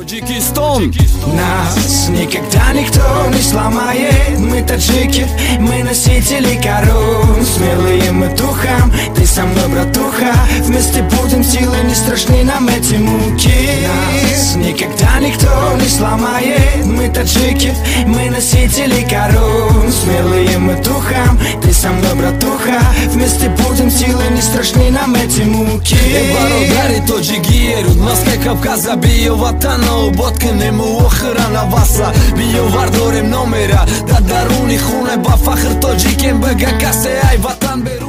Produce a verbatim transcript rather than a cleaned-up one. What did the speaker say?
Таджикистан. Нас никогда никто не сломает. Мы таджики, мы носители корон. Смелые мы духом, ты со мной, братуха. Вместе будем силы, не страшны нам эти муки. Нас никогда никто не сломает. Мы таджики, мы носители корон. Смелые мы духом, ты со мной, братуха. Вместе будем силы, не страшны нам эти муки. Бародари тоджигиеру, маска Кавказа, био ватана, бодка нему охрана васа. Био вардорем номера, да даруни хуне ба фахр тоджикен бега касе ай ватан беру.